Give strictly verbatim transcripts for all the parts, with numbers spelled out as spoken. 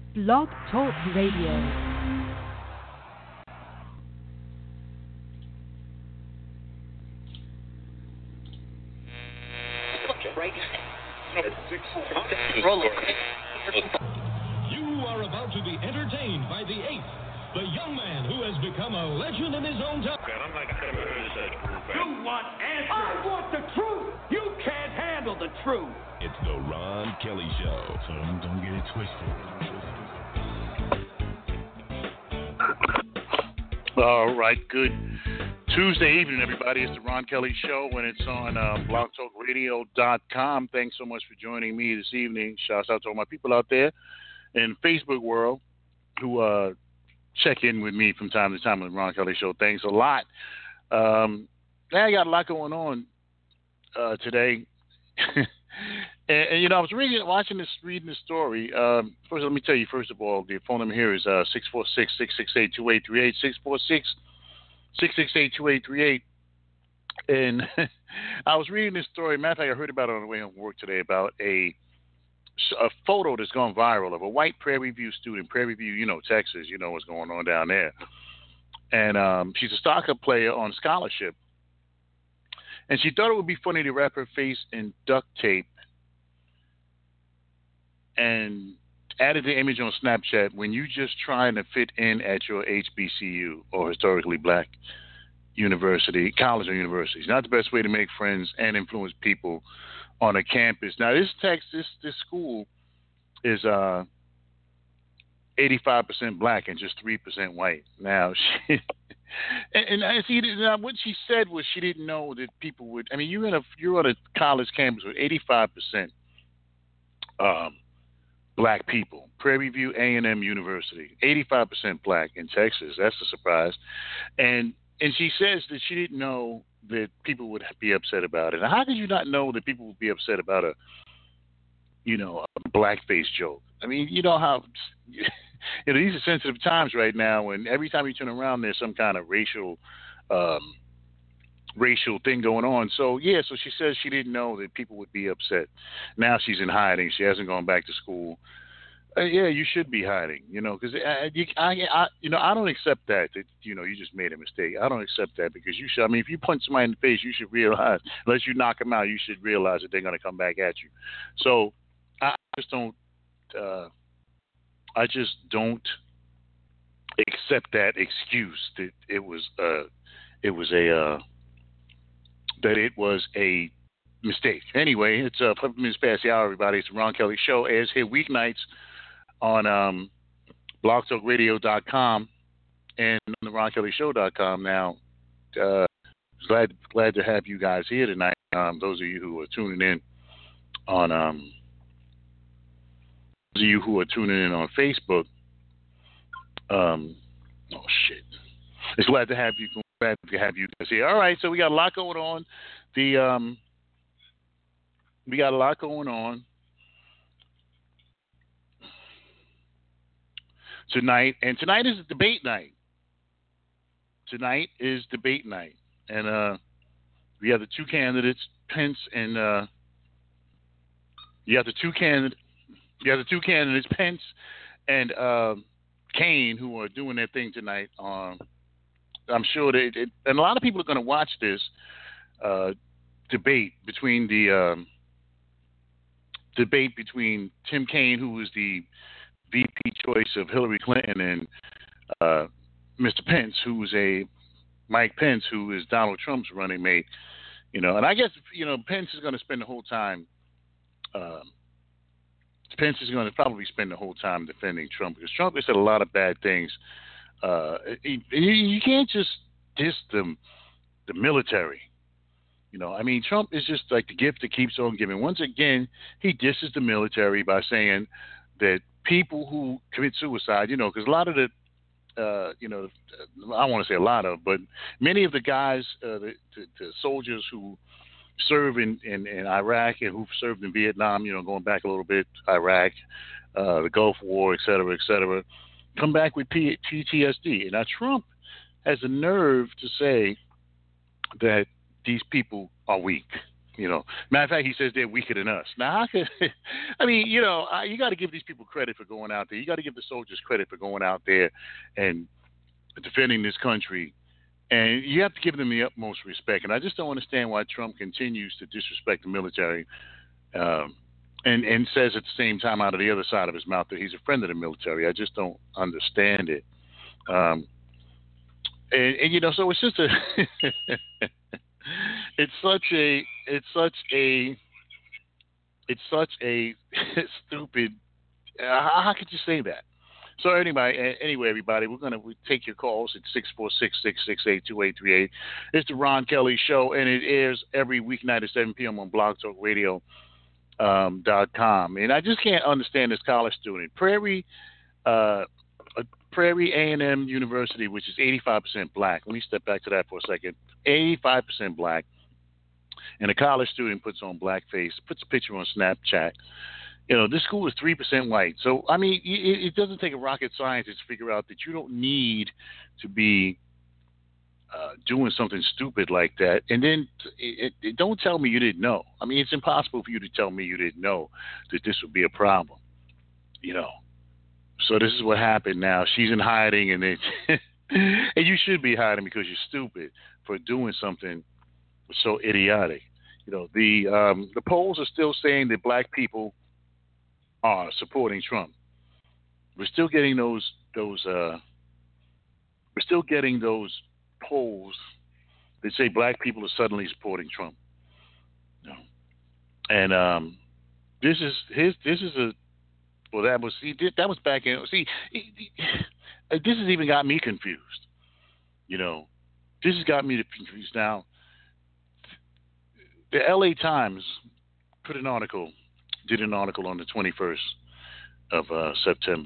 Blog Talk Radio. You are about to be entertained by the ape, the young man who has become a legend in his own time. You want answers? I want the truth. You can't handle the truth. It's the Ron Kelly Show. So don't, don't get it twisted. All right, good Tuesday evening, everybody. It's the Ron Kelly Show, and it's on uh, blog talk radio dot com. Thanks so much for joining me this evening. Shouts out to all my people out there in the Facebook world who uh, check in with me from time to time on the Ron Kelly Show. Thanks a lot. Um, I got a lot going on uh, today. and, and, you know, I was reading, watching this, reading this story. Um, first, let me tell you, first of all, the phone number here is uh, six four six, six six eight, two eight three eight, six four six, six six eight, two eight three eight. And I was reading this story. Matter of fact, I heard about it on the way home from work today about a, a photo that's gone viral of a white Prairie View student. Prairie View, you know, Texas, you know what's going on down there. And um, she's a soccer player on scholarship. And she thought it would be funny to wrap her face in duct tape and added the image on Snapchat when you just trying to fit in at your H B C U or historically black university, college or university. It's not the best way to make friends and influence people on a campus. Now, this text, this this school is uh, eighty-five percent black and just three percent white. Now, she, and, and I see now what she said was she didn't know that people would. I mean, you're in a you're on a college campus with eighty-five percent um, black people. Prairie View A and M University, eighty-five percent black in Texas. That's a surprise. And and she says that she didn't know that people would be upset about it. Now, how could you not know that people would be upset about a, you know, a blackface joke? I mean, you know how, you know, these are sensitive times right now, and every time you turn around, there's some kind of racial, um, racial thing going on. So yeah, so she says she didn't know that people would be upset. Now she's in hiding. She hasn't gone back to school. Uh, yeah, you should be hiding, you know, because I, I, I, you know, I don't accept that, that, you know, you just made a mistake. I don't accept that because you should, I mean, if you punch somebody in the face, you should realize, unless you knock them out, you should realize that they're going to come back at you. So I just don't, uh, I just don't accept that excuse that it was, uh, it was a, uh, that it was a mistake. Anyway, it's uh, five minutes past the hour, everybody. It's the Ron Kelly Show. Airs here weeknights on um, blog talk radio dot com and on the ron kelly show dot com. Now, uh, glad glad to have you guys here tonight. Um, those of you who are tuning in on um, those of you who are tuning in on Facebook. Um, oh shit! It's glad to have you. Glad to have you guys here. All right, so we got a lot going on. The um, we got a lot going on tonight, and tonight is debate night. Tonight is debate night, and uh, we have the two candidates, Pence and uh, you have the two candidates, you have the two candidates, Pence and uh, Kaine, who are doing their thing tonight. Um, I'm sure that, it, and a lot of people are going to watch this uh, debate between the um, debate between Tim Kaine, who was the V P choice of Hillary Clinton, and uh, Mister Pence, who was a Mike Pence, who is Donald Trump's running mate. You know, and I guess you know Pence is going to spend the whole time. Uh, Pence is going to probably spend the whole time defending Trump because Trump has said a lot of bad things. Uh, you, you can't just diss the the military. You know, I mean, Trump is just like the gift that keeps on giving. Once again, he disses the military by saying that people who commit suicide, you know, because a lot of the, uh, you know, I don't want to say a lot of, but many of the guys, uh, the, the, the soldiers who serve in, in, in Iraq and who've served in Vietnam, you know, going back a little bit, Iraq, uh, the Gulf War, et cetera, et cetera, come back with P T S D. And now Trump has the nerve to say that these people are weak. You know, matter of fact, he says they're weaker than us. Now, I, could, I mean, you know, I, you got to give these people credit for going out there. You got to give the soldiers credit for going out there and defending this country. And you have to give them the utmost respect. And I just don't understand why Trump continues to disrespect the military um, and, and says at the same time out of the other side of his mouth that he's a friend of the military. I just don't understand it. Um, and, and, you know, so it's just a... It's such a, it's such a, it's such a stupid. Uh, how could you say that? So anyway, anyway, everybody, we're gonna we take your calls at six four six, six six eight, two eight three eight. It's the Ron Kelly Show, and it airs every weeknight at seven p.m. on blog talk radio dot com. And I just can't understand this college student, Prairie, uh, Prairie A and M University, which is eighty-five percent black. Let me step back to that for a second. eighty-five percent black. And a college student puts on blackface, puts a picture on Snapchat. You know, this school is three percent white. So, I mean, it, it doesn't take a rocket scientist to figure out that you don't need to be uh, doing something stupid like that. And then it, it, don't tell me you didn't know. I mean, it's impossible for you to tell me you didn't know that this would be a problem, you know. So this is what happened now. She's in hiding, and, it, and you should be hiding because you're stupid for doing something so idiotic. You know, the um, the polls are still saying that black people are supporting Trump. We're still getting those those uh, we're still getting those polls that say black people are suddenly supporting Trump. You know? And um, this is his. This is a well. That was see. That was back in. See, this has even got me confused. You know, this has got me confused now. The L A Times put an article, did an article on the twenty-first of uh, September,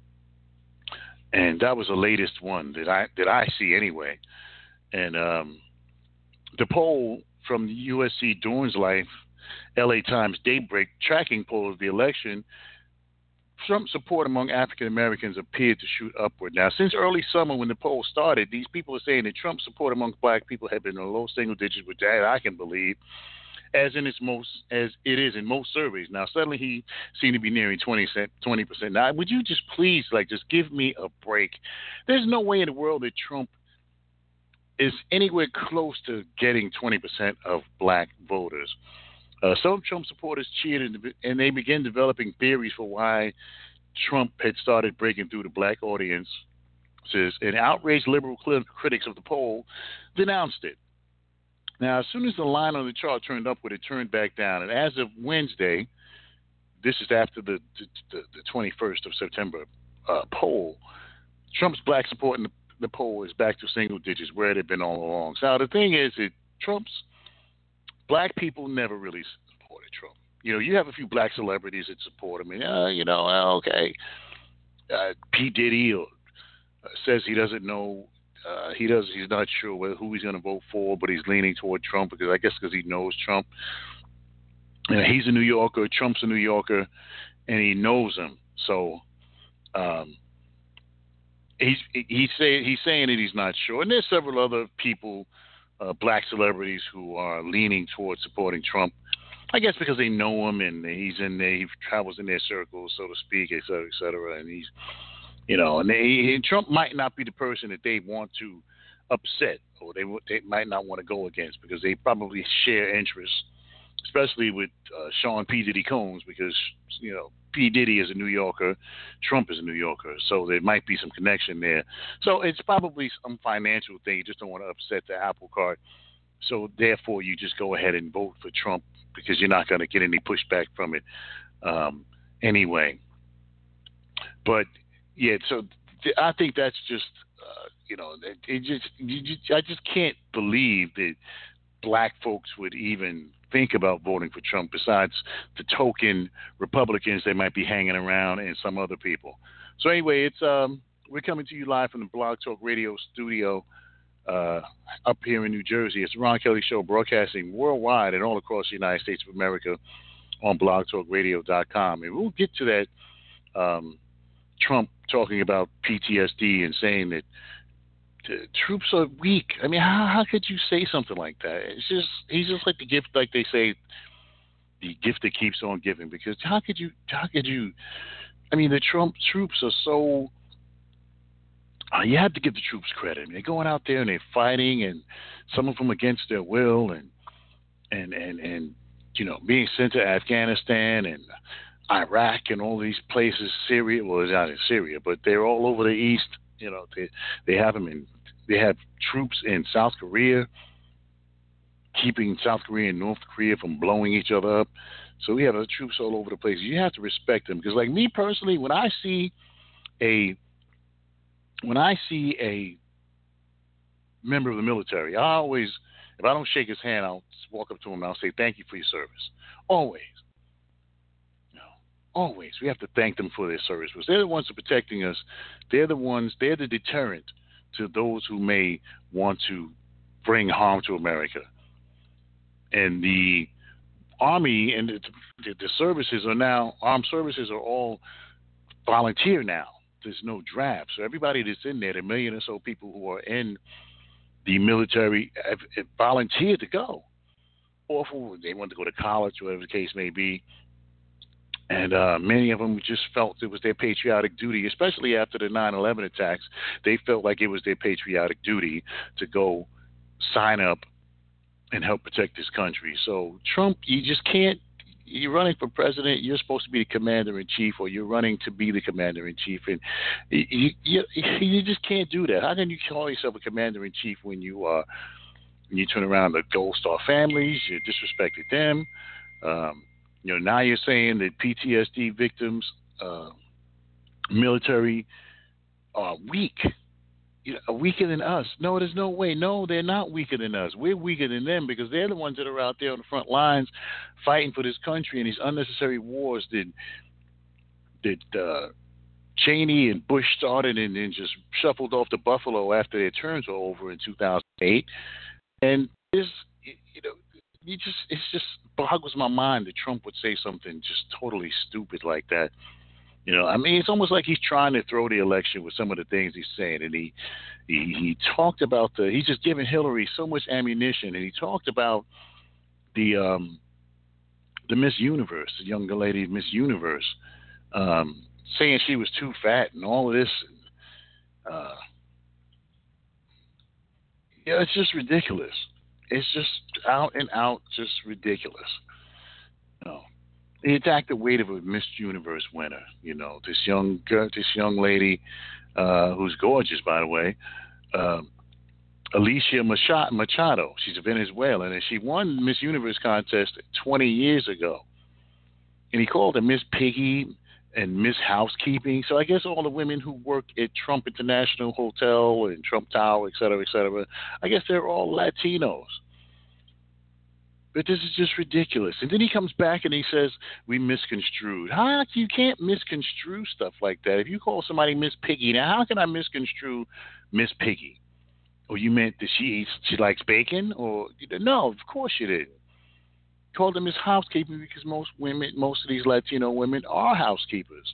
and that was the latest one that I that I see anyway. And um, the poll from the U S C Dorn's Life, L A Times Daybreak tracking poll of the election, Trump support among African Americans appeared to shoot upward. Now, since early summer when the poll started, these people are saying that Trump support among black people had been in a low single digits, which that I can believe, as in its most as it is in most surveys. Now, suddenly he seemed to be nearing twenty percent. Now, would you just please, like, just give me a break? There's no way in the world that Trump is anywhere close to getting twenty percent of black voters. Uh, some Trump supporters cheered, and they began developing theories for why Trump had started breaking through the black audience. And outraged liberal critics of the poll denounced it. Now, as soon as the line on the chart turned upward, it turned back down. And as of Wednesday, this is after the the, the twenty-first of September uh, poll, Trump's black support in the, the poll is back to single digits, where it had been all along. So the thing is that Trump's black people never really supported Trump. You know, you have a few black celebrities that support him, and uh, you know, okay, uh, P. Diddy or, uh, says he doesn't know, uh, he does, he's not sure whether, who he's going to vote for, but he's leaning toward Trump because I guess because he knows Trump. And he's a New Yorker, Trump's a New Yorker, and he knows him. So um, he's he's say, he's saying that he's not sure, and there's several other people. Uh, black celebrities who are leaning towards supporting Trump, I guess because they know him and he's in there, he travels in their circles, so to speak, et cetera, et cetera. And he's, you know, and, they, and Trump might not be the person that they want to upset or they they might not want to go against because they probably share interests, especially with uh, Sean P. Diddy Combs because, you know, P. Diddy is a New Yorker, Trump is a New Yorker, so there might be some connection there. So it's probably some financial thing. You just don't want to upset the apple cart. So therefore, you just go ahead and vote for Trump because you're not going to get any pushback from it um, anyway. But yeah, so th- I think that's just uh, you know, it, it just you just, I just can't believe that black folks would even think about voting for Trump besides the token Republicans they might be hanging around and some other people. So anyway, it's um, we're coming to you live from the Blog Talk Radio studio uh, up here in New Jersey. It's the Ron Kelly Show, broadcasting worldwide and all across the United States of America on blog talk radio dot com. And we'll get to that um, Trump talking about P T S D and saying that the troops are weak. I mean, how how could you say something like that? It's just he's just like the gift, like they say, the gift that keeps on giving. Because how could you? How could you? I mean, the Trump troops are so. Uh, you have to give the troops credit. I mean, they're going out there and they're fighting, and some of them against their will, and and and and you know, being sent to Afghanistan and Iraq and all these places, Syria. Well, it's not in Syria, but they're all over the east. You know, they they have them in. They have troops in South Korea, keeping South Korea and North Korea from blowing each other up. So we have the troops all over the place. You have to respect them, because, like me personally, when I see a when I see a member of the military, I always, if I don't shake his hand, I'll walk up to him and I'll say, "Thank you for your service." Always. Always. We have to thank them for their service, because they're the ones who are protecting us. They're the ones, they're the deterrent to those who may want to bring harm to America. And the Army and the, the, the services are now, armed services are all volunteer now. There's no draft. So everybody that's in there, the million or so people who are in the military, have, have volunteered to go. Or if they want to go to college, whatever the case may be. And uh, many of them just felt it was their patriotic duty, especially after the nine eleven attacks. They felt like it was their patriotic duty to go sign up and help protect this country. So Trump, you just can't, you're running for president, you're supposed to be the commander-in-chief, or you're running to be the commander-in-chief, and you, you, you just can't do that. How can you call yourself a commander-in-chief when you uh, when you turn around the Gold Star families, you disrespected them? Um, you know, now you're saying that P T S D victims, uh, military, are weak. You know, weaker than us. No, there's no way. No, they're not weaker than us. We're weaker than them, because they're the ones that are out there on the front lines fighting for this country, and these unnecessary wars that that uh, Cheney and Bush started and then just shuffled off to Buffalo after their terms were over in two thousand eight. And this, you know, you just it's just boggles my mind that Trump would say something just totally stupid like that. You know, I mean, it's almost like he's trying to throw the election with some of the things he's saying. And he, he, he talked about the, he's just giving Hillary so much ammunition. And he talked about the, um, the Miss Universe, the younger lady, Miss Universe, um, saying she was too fat and all of this. Uh, yeah, it's just ridiculous. It's just out and out, just ridiculous. You know. He attacked the weight of a Miss Universe winner. You know, this young girl, this young lady, uh, who's gorgeous, by the way, uh, Alicia Machado. She's a Venezuelan, and she won Miss Universe contest twenty years ago. And he called her Miss Piggy and Miss Housekeeping. So I guess all the women who work at Trump International Hotel and Trump Tower, et cetera, et cetera, I guess they're all Latinos. But this is just ridiculous. And then he comes back and he says, we misconstrued. How? You can't misconstrue stuff like that. If you call somebody Miss Piggy, now how can I misconstrue Miss Piggy? Or you meant that she eats, she likes bacon? Or no, of course you didn't. Called her Miss Housekeeping because most women, most of these Latino women are housekeepers.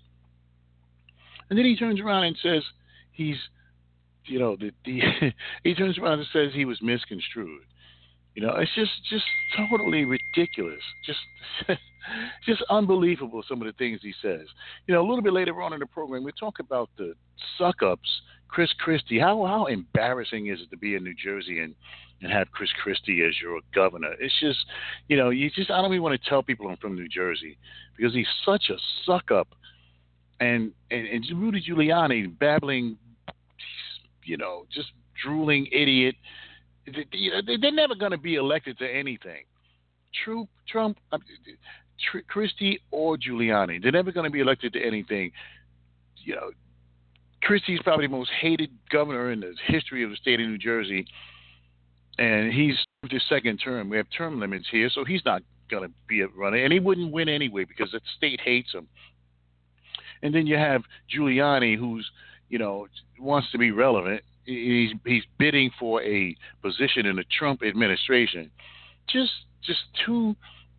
And then he turns around and says he's, you know, the, the he turns around and says he was misconstrued. You know, it's just, just totally ridiculous. Just, just unbelievable, some of the things he says. You know, a little bit later on in the program, we talk about the suck-ups, Chris Christie. How how embarrassing is it to be in New Jersey and, and have Chris Christie as your governor? It's just, you know, you just, I don't even want to tell people I'm from New Jersey because he's such a suck-up. And, and, and Rudy Giuliani, babbling, you know, just drooling idiot. They're never going to be elected to anything. Trump, Trump, Christie, or Giuliani, they're never going to be elected to anything. You know, Christie's probably the most hated governor in the history of the state of New Jersey, and he's his second term. We have term limits here, so he's not going to be a runner, and he wouldn't win anyway because the state hates him. And then you have Giuliani, who's, you know, wants to be relevant. He's he's bidding for a position in the Trump administration. Just just too,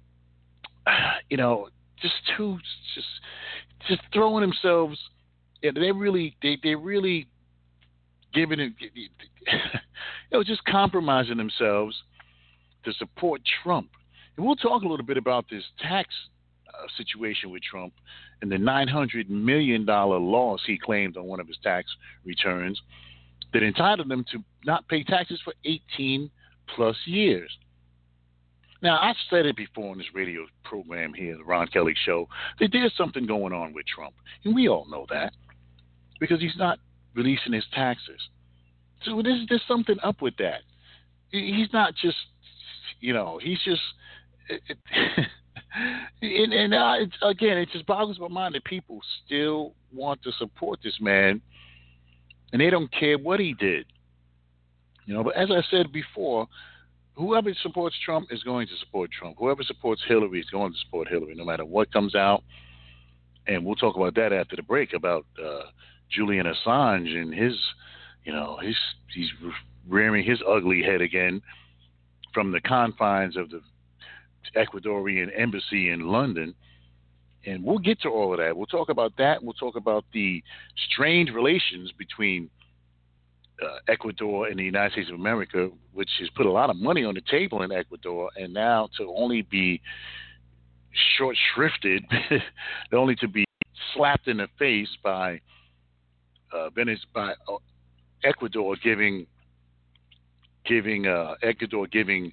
you know, just too just just throwing themselves. Yeah, they really they they really giving it, you know, just compromising themselves to support Trump. And we'll talk a little bit about this tax uh, situation with Trump and the nine hundred million dollars loss he claimed on one of his tax returns that entitled him to not pay taxes for eighteen plus years. Now, I've said it before on this radio program here, the Ron Kelly Show, that there's something going on with Trump. And we all know that because he's not releasing his taxes. So there's, there's something up with that. He's not just, you know, he's just, it, it, and, and uh, it's, again, it just boggles my mind that people still want to support this man and they don't care what he did. You know, but as I said before, whoever supports Trump is going to support Trump. Whoever supports Hillary is going to support Hillary, no matter what comes out. And we'll talk about that after the break, about uh, Julian Assange and his, you know, his he's rearing his ugly head again from the confines of the Ecuadorian embassy in London. And we'll get to all of that. We'll talk about that. We'll talk about the strained relations between uh, Ecuador and the United States of America, which has put a lot of money on the table in Ecuador, and now to only be short shrifted, only to be slapped in the face by uh, Venice, by uh, Ecuador giving giving uh, Ecuador giving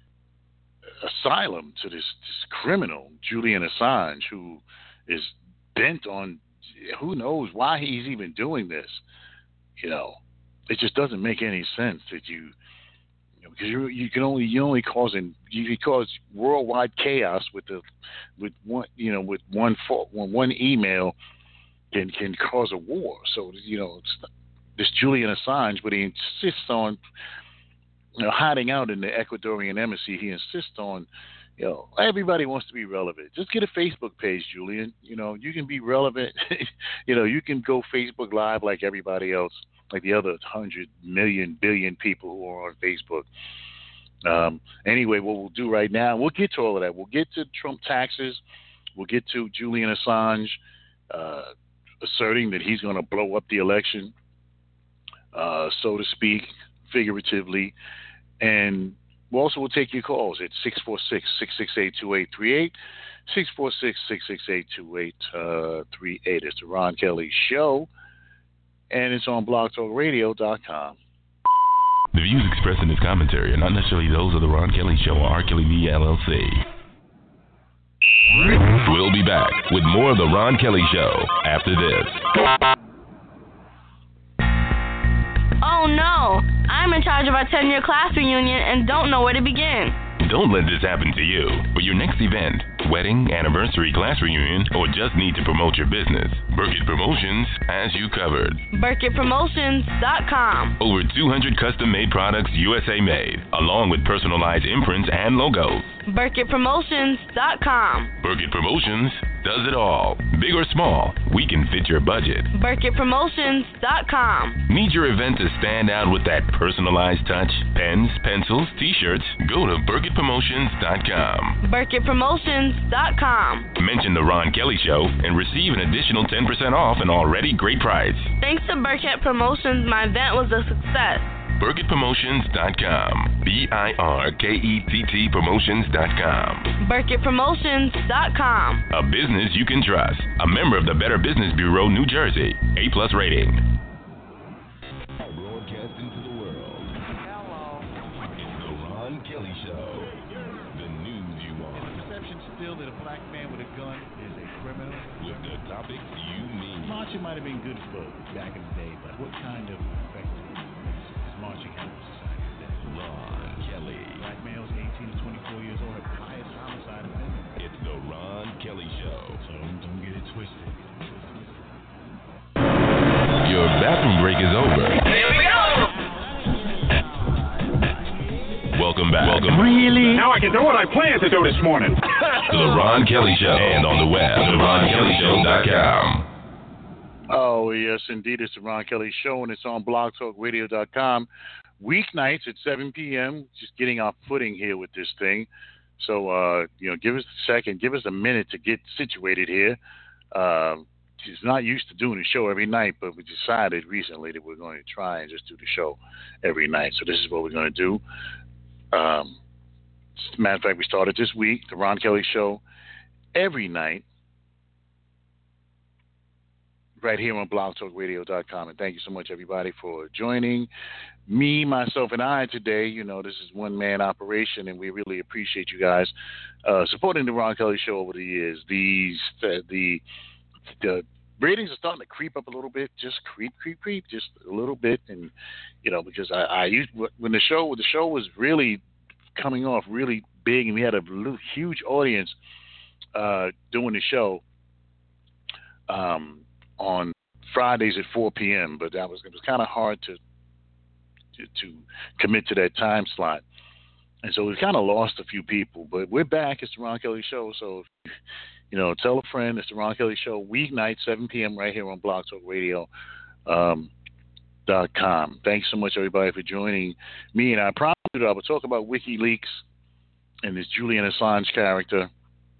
asylum to this, this criminal Julian Assange, who is bent on who knows why he's even doing this. You know, it just doesn't make any sense that you, you know, because you you can only you only causing you can cause worldwide chaos with the with one you know with one fault one one email can can cause a war. So you know it's, this Julian Assange, but he insists on you know hiding out in the Ecuadorian embassy. He insists on you know everybody wants to be relevant. Just get a Facebook page, Julian. You know you can be relevant. you know you can go Facebook Live like everybody else, like the other hundred million billion people who are on Facebook. Um, anyway, what we'll do right now, we'll get to all of that. We'll get to Trump taxes. We'll get to Julian Assange uh, asserting that he's going to blow up the election, uh, so to speak, figuratively. And we'll also will take your calls at six four six, six six eight, two eight three eight, six four six, six six eight, two eight three eight. It's the Ron Kelly Show, and it's on blog talk radio dot com. The views expressed in this commentary are not necessarily those of the Ron Kelly Show or R. Kelly Media, L L C. We'll be back with more of the Ron Kelly Show after this. Oh no! I'm in charge of our ten-year class reunion and don't know where to begin. Don't let this happen to you. For your next event, wedding, anniversary, class reunion, or just need to promote your business, Burkett Promotions has you covered. Burkett Promotions dot com. Over two hundred custom-made products U S A made, along with personalized imprints and logos. Burkett Promotions dot com. Burkett Promotions does it all. Big or small, we can fit your budget. Burkett Promotions dot com. Need your event to stand out with that personalized touch? Pens, pencils, t-shirts? Go to Burkett Promotions dot com. Burkett Promotions dot com. Mention the Ron Kelly Show and receive an additional ten percent off an already great price. Thanks to Burkett Promotions, my event was a success. Burkett Promotions dot com. B I R K E T T Promotions dot com. Burkett Promotions dot com. A business you can trust. A member of the Better Business Bureau, New Jersey. A plus rating. Broadcasting to the world. Hello. It's the Ron Kelly Show. The news you want. Is the perception still that a black man with a gun is a criminal? With the topics you need. Marching might have been good for back in the day, but what kind of effect is marching having on society today? Ron Kelly. Black males eighteen to twenty-four years old have the highest homicide of men. It's the Ron Kelly Show. So don't get it twisted. Your bathroom break is over. Here we go! Welcome back. Welcome. Really? Now I can do what I planned to do this morning. To the Ron Kelly Show. And on the web, the ron kelly show dot com. Oh, yes, indeed. It's the Ron Kelly Show, and it's on blog talk radio dot com. Weeknights at seven p.m., just getting our footing here with this thing. So, uh, you know, give us a second, give us a minute to get situated here. Uh, is not used to doing the show every night, but we decided recently that we're going to try and just do the show every night. So this is what we're going to do. Um, as a matter of fact, we started this week, the Ron Kelly Show, every night, right here on blog talk radio dot com. And thank you so much, everybody, for joining me, myself, and I today. You know, this is one-man operation, and we really appreciate you guys uh, supporting the Ron Kelly Show over the years. These, the, the, the ratings are starting to creep up a little bit, just creep, creep, creep, just a little bit. And, you know, because I, I used, when the show, the show was really coming off really big, and we had a little, huge audience uh, doing the show, um, on Fridays at four p.m., but that was it was kind of hard to, to to commit to that time slot, and so we kind of lost a few people. But we're back. It's the Ron Kelly Show, so you know, tell a friend. It's the Ron Kelly Show, weeknight seven p.m. right here on blog talk radio dot com. Um, Thanks so much, everybody, for joining me. And I promised you that I would talk about WikiLeaks and this Julian Assange character,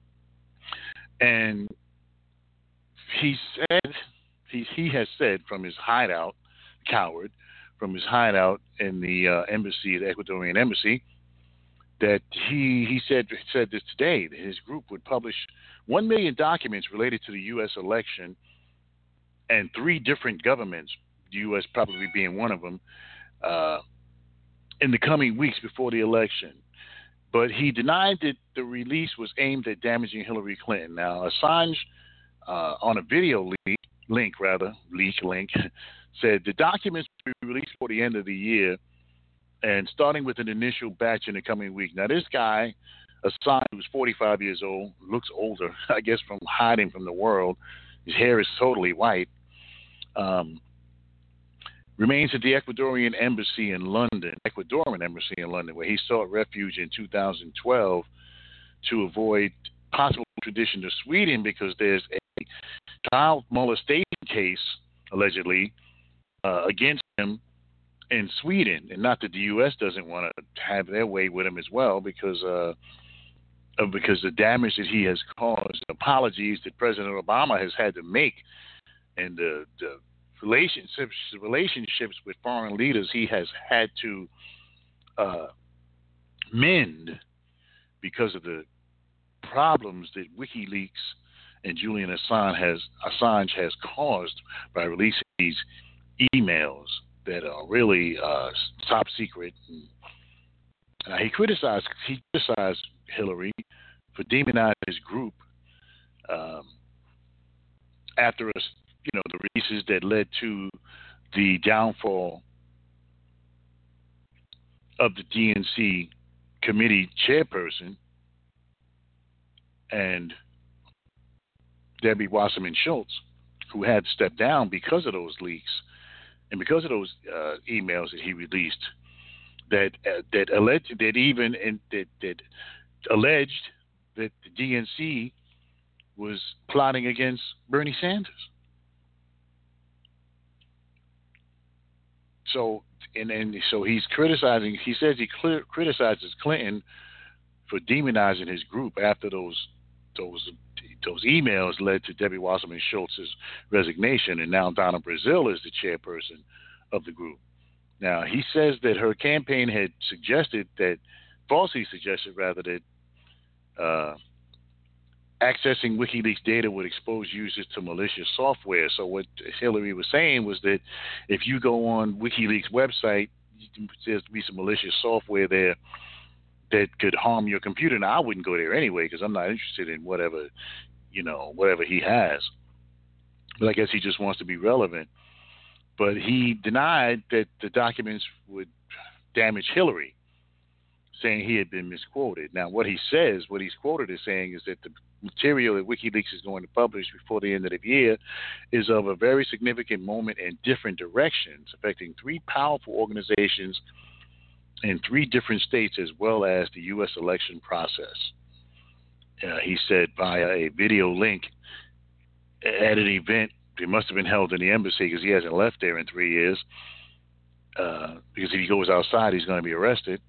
and he said, he, he has said from his hideout, coward, from his hideout in the uh, embassy, the Ecuadorian embassy, that he he said said this today, that his group would publish one million documents related to the U S election and three different governments, the U S probably being one of them, uh, in the coming weeks before the election. But he denied that the release was aimed at damaging Hillary Clinton. Now, Assange, Uh, on a video leak, link rather, leak link, said the documents will be released before the end of the year and starting with an initial batch in the coming week. Now, this guy, Assange, who's forty-five years old, looks older, I guess, from hiding from the world. His hair is totally white. Um, remains at the Ecuadorian embassy in London, Ecuadorian embassy in London, where he sought refuge in two thousand twelve to avoid possible extradition to Sweden because there's a child molestation case, allegedly, uh, against him in Sweden. And not that the U S doesn't want to have their way with him as well, because uh, of because the damage that he has caused, apologies that President Obama has had to make, and the, the relationships relationships with foreign leaders he has had to uh, mend because of the problems that WikiLeaks and Julian Assange has Assange has caused by releasing these emails that are really uh, top secret. And, uh, he criticized he criticized Hillary for demonizing his group um, after us, you know, the releases that led to the downfall of the D N C committee chairperson and Debbie Wasserman Schultz, who had to step down because of those leaks and because of those uh, emails that he released that uh, that alleged that even in, that that alleged that the D N C was plotting against Bernie Sanders. So and and so he's criticizing. He says he clear, criticizes Clinton for demonizing his group after those those those emails led to Debbie Wasserman Schultz's resignation, and now Donna Brazile is the chairperson of the group. Now, he says that her campaign had suggested that, falsely suggested rather, that uh, accessing WikiLeaks data would expose users to malicious software. So what Hillary was saying was that if you go on WikiLeaks website, there's to be some malicious software there that could harm your computer. Now, I wouldn't go there anyway because I'm not interested in whatever, you know, whatever he has. But I guess he just wants to be relevant. But he denied that the documents would damage Hillary, saying he had been misquoted. Now, what he says, what he's quoted as saying is that the material that WikiLeaks is going to publish before the end of the year is of a very significant moment in different directions, affecting three powerful organizations in three different states, as well as the U S election process. Uh, he said via a video link at an event that must have been held in the embassy because he hasn't left there in three years. Uh, because if he goes outside, he's going to be arrested.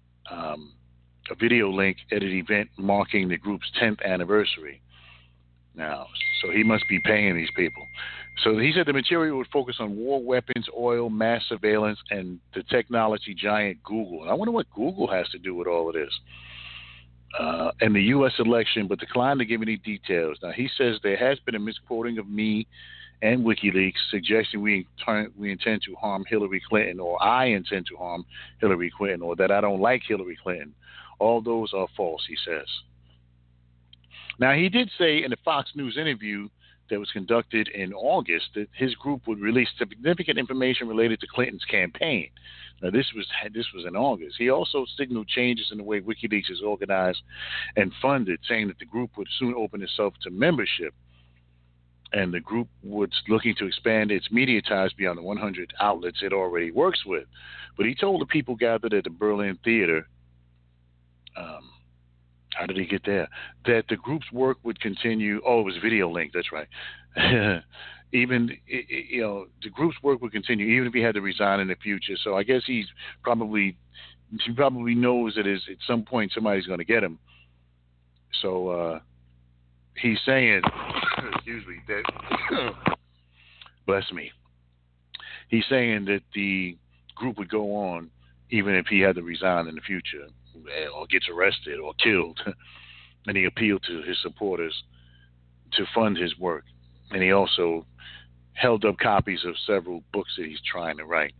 Um, a video link at an event marking the group's tenth anniversary. Now, so he must be paying these people. So he said the material would focus on war weapons, oil, mass surveillance, and the technology giant Google. And I wonder what Google has to do with all of this. Uh, and the U S election, but declined to give any details. Now, he says there has been a misquoting of me and WikiLeaks suggesting we, turn, we intend to harm Hillary Clinton, or I intend to harm Hillary Clinton, or that I don't like Hillary Clinton. All those are false, he says. Now, he did say in the Fox News interview that was conducted in August that his group would release significant information related to Clinton's campaign. Now, this was this was in August. He also signaled changes in the way WikiLeaks is organized and funded, saying that the group would soon open itself to membership, and the group was looking to expand its media ties beyond the one hundred outlets it already works with. But he told the people gathered at the Berlin Theater, um, how did he get there? That the group's work would continue. Oh, it was video link. That's right. even, you know, the group's work would continue even if he had to resign in the future. So I guess he's probably, he probably knows that is at some point somebody's going to get him. So uh, he's saying, excuse me, that, bless me. He's saying that the group would go on even if he had to resign in the future, or gets arrested or killed. And he appealed to his supporters to fund his work. And he also held up copies of several books that he's trying to write.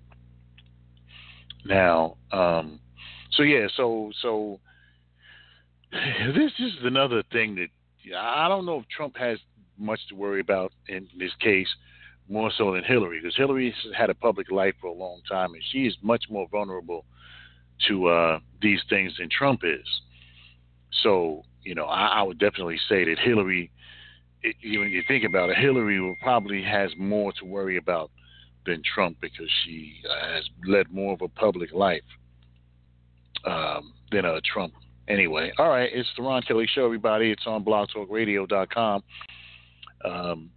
Now, um, so yeah, so so this is another thing that I don't know if Trump has much to worry about in this case, more so than Hillary, because Hillary has had a public life for a long time, and she is much more vulnerable to uh, these things than Trump is. So, you know, I, I would definitely say that Hillary, it, when you think about it, Hillary will probably has more to worry about than Trump, because she uh, has led more of a public life um, than uh, Trump. Anyway, all right, it's the Ron Kelly Show, everybody. It's on blog talk radio dot com. Um,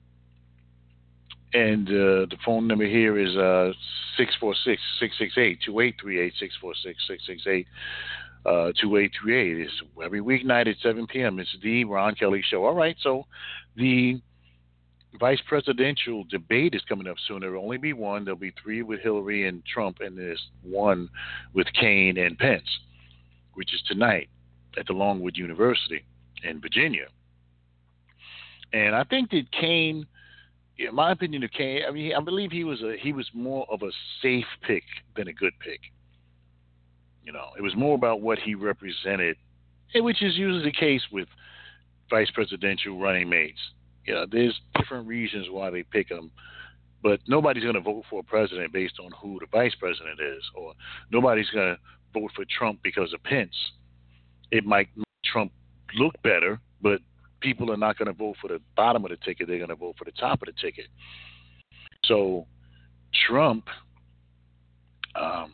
and uh, the phone number here is uh, six four six, six six eight, two eight three eight, six four six, six six eight, two eight three eight. It's every weeknight at seven p.m. It's the Ron Kelly Show. All right, so the vice presidential debate is coming up soon. There will only be one. There'll be three with Hillary and Trump, and there's one with Kaine and Pence, which is tonight at the Longwood University in Virginia. And I think that Kaine, in my opinion of Kaine, I mean, I believe he was a he was more of a safe pick than a good pick. You know, it was more about what he represented, which is usually the case with vice presidential running mates. You know, there's different reasons why they pick him, but nobody's going to vote for a president based on who the vice president is, or nobody's going to vote for Trump because of Pence. It might make Trump look better, but people are not going to vote for the bottom of the ticket. They're going to vote for the top of the ticket. So Trump, um,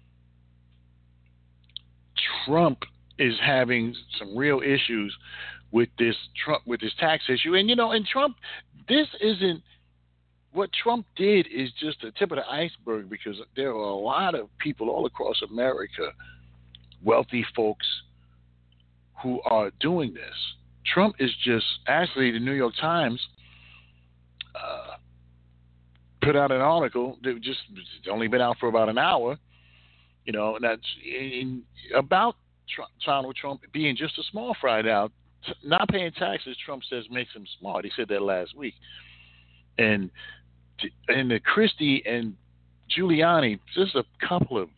Trump is having some real issues with this Trump, with this tax issue. And, you know, and Trump, this isn't, what Trump did is just the tip of the iceberg, because there are a lot of people all across America, wealthy folks, who are doing this. Trump is just, actually, the New York Times uh, put out an article that just it's only been out for about an hour, you know, and that's in, about Trump, Donald Trump being just a small fry now. Not paying taxes, Trump says, makes him smart. He said that last week. And and the Christie and Giuliani, just a couple of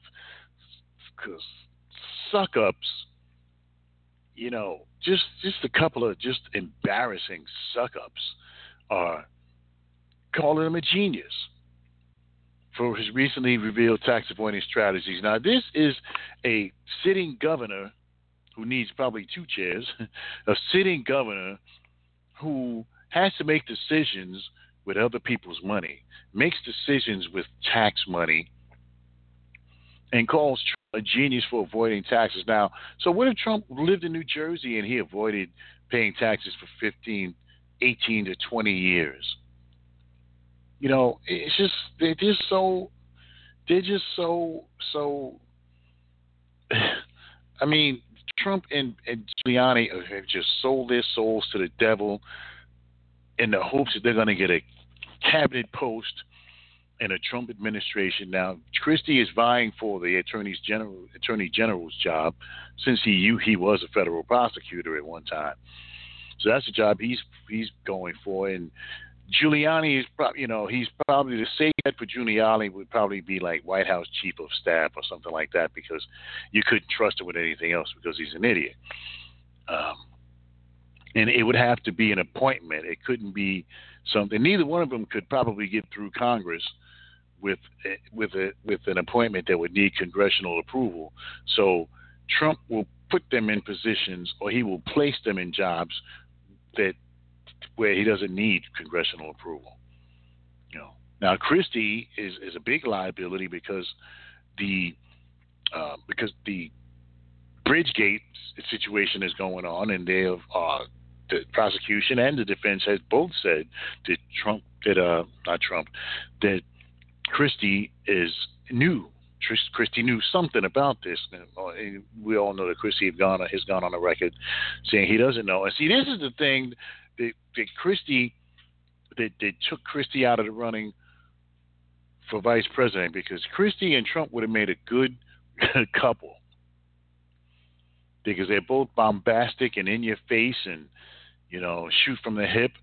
suck-ups, you know, just just a couple of just embarrassing suck-ups are calling him a genius for his recently revealed tax avoiding strategies. Now, this is a sitting governor who needs probably two chairs, a sitting governor who has to make decisions with other people's money, makes decisions with tax money, and calls Trump a genius for avoiding taxes. Now, so what if Trump lived in New Jersey and he avoided paying taxes for fifteen, eighteen to twenty years? You know, it's just, they're just so, they're just so, so, I mean, Trump and, and Giuliani have just sold their souls to the devil. in the hopes that they're going to get a cabinet post in a Trump administration. Now, Christie is vying for the Attorney General Attorney General's job, since he he was a federal prosecutor at one time. So that's the job he's he's going for. And Giuliani is probably, you know, he's probably the safe bet for Giuliani would probably be like White House Chief of Staff or something like that, because you couldn't trust him with anything else because he's an idiot. Um, and it would have to be an appointment. It couldn't be something. Neither one of them could probably get through Congress with with a with an appointment that would need congressional approval. So Trump will put them in positions, or he will place them in jobs that where he doesn't need congressional approval. You know, now Christie is, is a big liability because the uh, because the Bridgegate situation is going on, and they have uh, the prosecution and the defense has both said that Trump that uh not Trump that Christie is new. Christie knew something about this. We all know that Christie has gone, has gone on the record saying he doesn't know. And see, this is the thing that, that Christie, that, that took Christie out of the running for vice president, because Christie and Trump would have made a good couple, because they're both bombastic and in your face and, you know, shoot from the hip.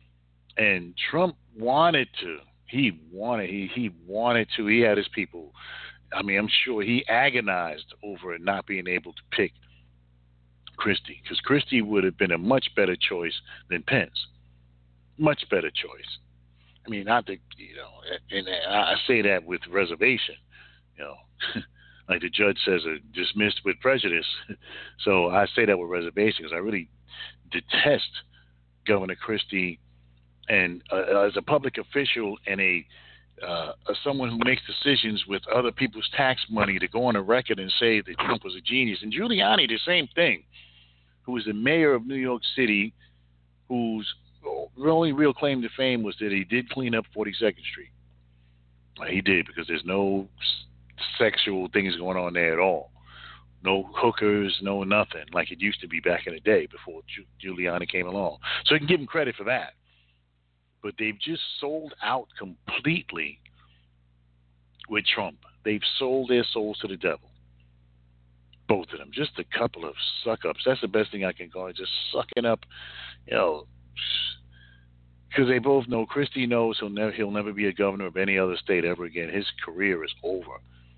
And Trump wanted to. He wanted. He he wanted to. He had his people. I mean, I'm sure he agonized over not being able to pick Christie, because Christie would have been a much better choice than Pence. Much better choice. I mean, not that, you know, and I say that with reservation, you know, like the judge says, uh, dismissed with prejudice. So I say that with reservation because I really detest Governor Christie, and uh, as a public official and a Uh, as someone who makes decisions with other people's tax money, to go on a record and say that Trump was a genius. And Giuliani, the same thing, who was the mayor of New York City, whose only real claim to fame was that he did clean up forty-second Street. He did, because there's no sexual things going on there at all. No hookers, no nothing, like it used to be back in the day before Giuliani came along. So you can give him credit for that. But they've just sold out completely with Trump. They've sold their souls to the devil. Both of them. Just a couple of suck-ups. That's the best thing I can call it. Just sucking up, you know, because they both know. Christie knows he'll never, he'll never be a governor of any other state ever again. His career is over.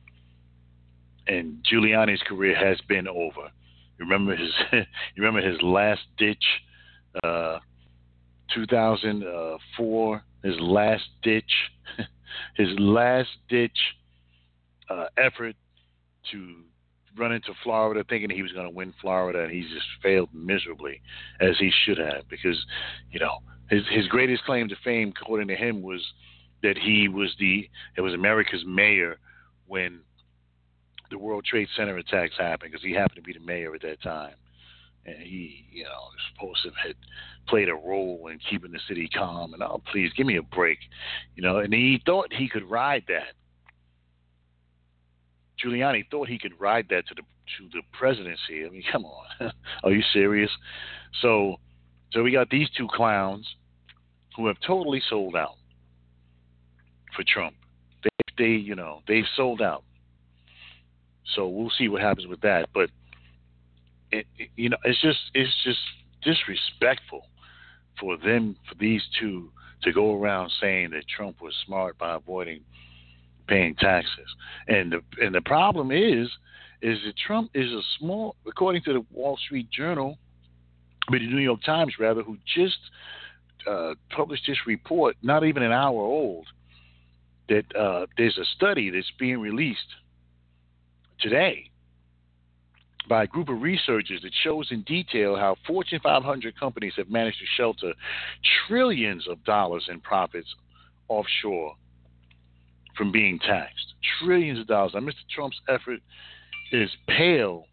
And Giuliani's career has been over. You remember his, you remember his last ditch, uh, two thousand four, his last ditch, his last ditch uh, effort to run into Florida, thinking he was going to win Florida, and he just failed miserably, as he should have, because, you know, his his greatest claim to fame, according to him, was that he was the it was America's mayor when the World Trade Center attacks happened, because he happened to be the mayor at that time. And he, you know, supposed to have had played a role in keeping the city calm. And, oh, please, give me a break. You know, and he thought he could ride that. Giuliani thought he could ride that to the to the presidency. I mean, come on. Are you serious? So, so we got these two clowns who have totally sold out for Trump. They, they you know, they've sold out. So we'll see what happens with that. But, It, it, you know, it's just it's just disrespectful for them, for these two, to go around saying that Trump was smart by avoiding paying taxes. And the and the problem is, is that Trump is a small, according to the Wall Street Journal, but the New York Times rather, who just uh, published this report, not even an hour old, that uh, there's a study that's being released today by a group of researchers that shows in detail how Fortune five hundred companies have managed to shelter trillions of dollars in profits offshore from being taxed. Trillions of dollars. Now, Mister Trump's effort is pale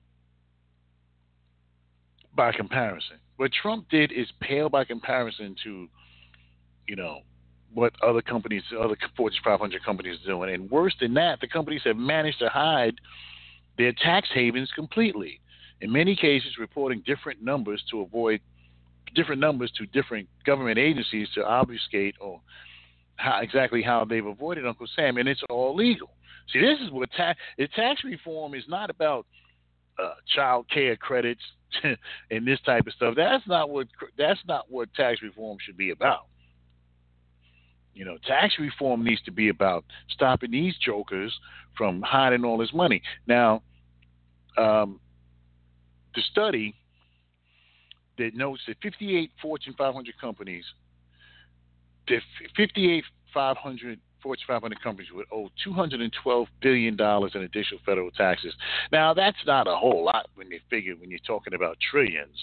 by comparison. What Trump did is pale by comparison to, you know, what other companies, other Fortune five hundred companies are doing. And worse than that, the companies have managed to hide their tax havens completely, in many cases reporting different numbers to avoid different numbers to different government agencies to obfuscate or how, exactly how they've avoided Uncle Sam, and it's all legal. See, this is what tax tax reform is not about. Uh, child care credits and this type of stuff. That's not what that's not what tax reform should be about. You know, tax reform needs to be about stopping these jokers from hiding all this money. Now, um, the study that notes that fifty-eight Fortune five hundred companies, the fifty-eight five hundred Fortune five hundred companies would owe two hundred twelve billion dollars in additional federal taxes. Now, that's not a whole lot when you figure when you're talking about trillions.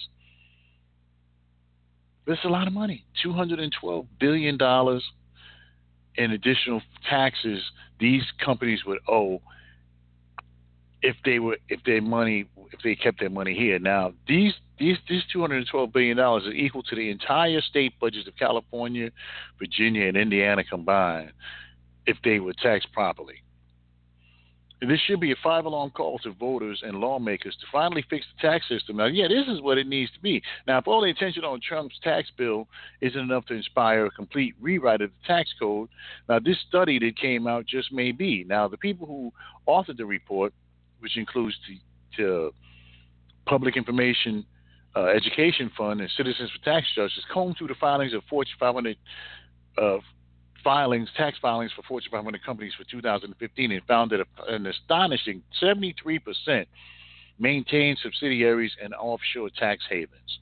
But it's a lot of money. two hundred twelve billion dollars in additional taxes these companies would owe if they were if their money if they kept their money here. Now, these these these two hundred twelve billion dollars is equal to the entire state budgets of California, Virginia, and Indiana combined, if they were taxed properly. And this should be a five-alarm call to voters and lawmakers to finally fix the tax system. Now, yeah, this is what it needs to be. Now, if all the attention on Trump's tax bill isn't enough to inspire a complete rewrite of the tax code, now this study that came out just may be. Now, the people who authored the report, which includes the, the Public Information uh, Education Fund and Citizens for Tax Justice, combed through the filings of Fortune five hundred uh, filings, tax filings for Fortune five hundred companies for two thousand fifteen, and found that an astonishing seventy-three percent maintain subsidiaries and offshore tax havens.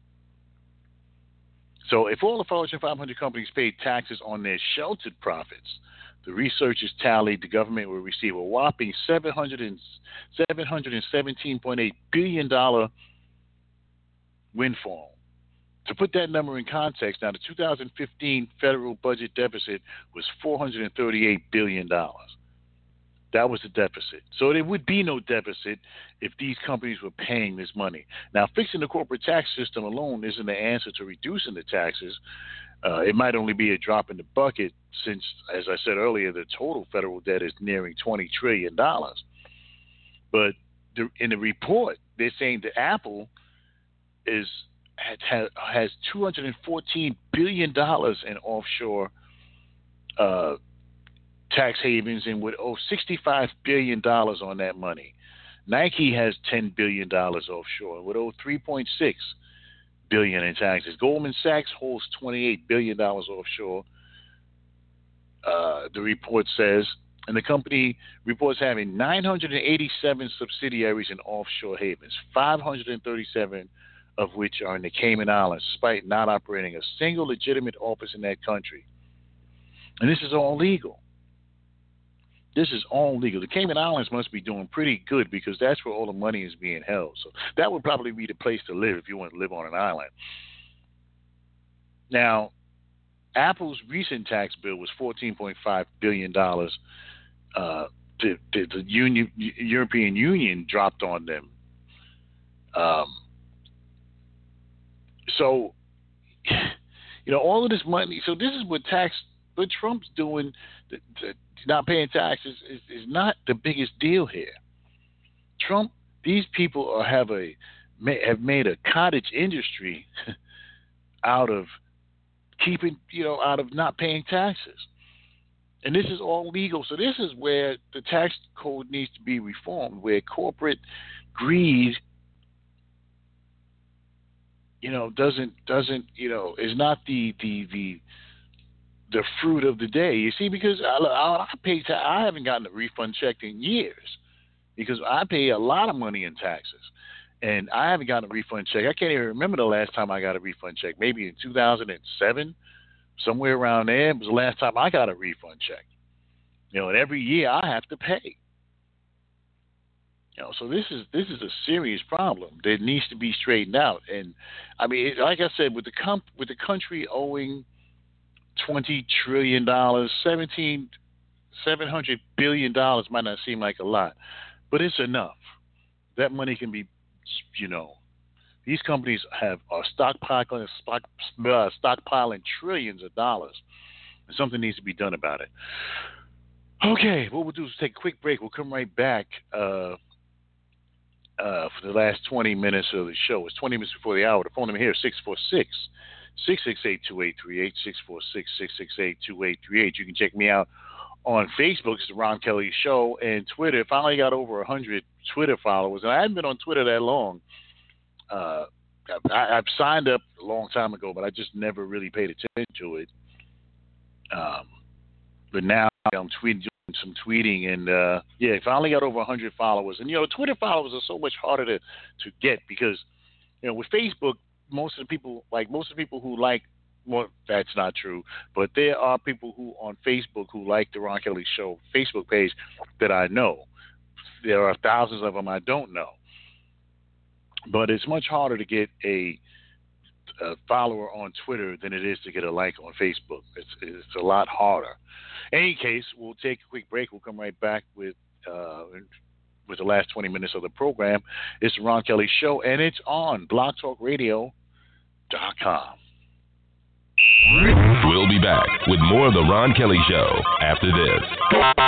So if all the Fortune five hundred companies paid taxes on their sheltered profits, the researchers tallied the government will receive a whopping seven hundred seventeen point eight billion dollars windfall. To put that number in context, now the two thousand fifteen federal budget deficit was four hundred thirty-eight billion dollars. That was the deficit. So there would be no deficit if these companies were paying this money. Now, fixing the corporate tax system alone isn't the answer to reducing the taxes. Uh, it might only be a drop in the bucket since, as I said earlier, the total federal debt is nearing twenty trillion dollars. But the, in the report, they're saying that Apple is has, has two hundred fourteen billion dollars in offshore uh, tax havens and would owe sixty-five billion dollars on that money. Nike has ten billion dollars offshore and would owe three point six billion dollars in taxes. Goldman Sachs holds twenty-eight billion dollars offshore, uh, the report says, and the company reports having nine hundred eighty-seven subsidiaries in offshore havens, five hundred thirty-seven of which are in the Cayman Islands, despite not operating a single legitimate office in that country. And this is all legal. This is all legal. The Cayman Islands must be doing pretty good because that's where all the money is being held. So that would probably be the place to live if you want to live on an island. Now, Apple's recent tax bill was fourteen point five billion dollars. Uh, the, the, the Union, European Union dropped on them. Um, so, you know, all of this money. So this is what tax, what Trump's doing, the, the, not paying taxes is, is not the biggest deal here. Trump, these people are, have a have made a cottage industry out of keeping, you know, out of not paying taxes. And this is all legal. So this is where the tax code needs to be reformed, where corporate greed, you know, doesn't doesn't you know is not the the the the fruit of the day. You see, because I, I, I pay ta- I haven't gotten a refund check in years because I pay a lot of money in taxes, and I haven't gotten a refund check. I can't even remember the last time I got a refund check. Maybe in two thousand seven, somewhere around there. It was the last time I got a refund check. You know, and every year I have to pay. You know, so this is this is a serious problem that needs to be straightened out. And I mean, it, like I said, with the comp- with the country owing twenty trillion dollars, seventeen, seven hundred billion dollars might not seem like a lot, but it's enough. That money can be, you know, these companies have are stockpiling, stock, uh, stockpiling trillions of dollars, and something needs to be done about it. Okay, what we'll do is take a quick break. We'll come right back. Uh, uh, for the last twenty minutes of the show. It's twenty minutes before the hour. The phone number here is six four six, six six eight, two eight three eight, six four six, six six eight, two eight three eight. You can check me out on Facebook. It's the Ron Kelly Show. And Twitter, finally got over one hundred Twitter followers. And I hadn't been on Twitter that long. Uh, I, I've signed up a long time ago, but I just never really paid attention to it. Um, but now I'm tweeting, doing some tweeting, and uh, yeah, finally got over one hundred followers. And you know, Twitter followers are so much harder to, to get because you know with Facebook, most of the people like most of the people who like well, that's not true, but there are people who on Facebook who like the Ron Kelly Show Facebook page that I know. There are thousands of them I don't know. But it's much harder to get a, a follower on Twitter than it is to get a like on Facebook. It's, it's a lot harder. In any case, we'll take a quick break. We'll come right back with uh, with the last twenty minutes of the program. It's the Ron Kelly Show, and it's on blog talk radio dot com. We'll be back with more of the Ron Kelly Show after this.